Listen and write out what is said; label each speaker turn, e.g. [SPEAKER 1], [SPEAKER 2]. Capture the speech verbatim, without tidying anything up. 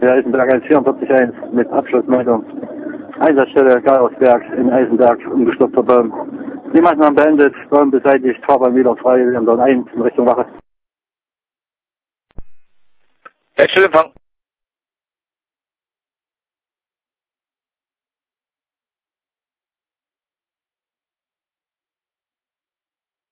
[SPEAKER 1] Der Eisenberg eins vierundvierzig eins mit Abschlussmeldung. Einsatzstelle Geilersberg in Eisenberg, umgestoppter Baum. Die Maßnahmen beendet, Baum beseitigt, Fahrbahn wieder frei, wir haben dann eins in Richtung Wache.
[SPEAKER 2] Wechselempfang.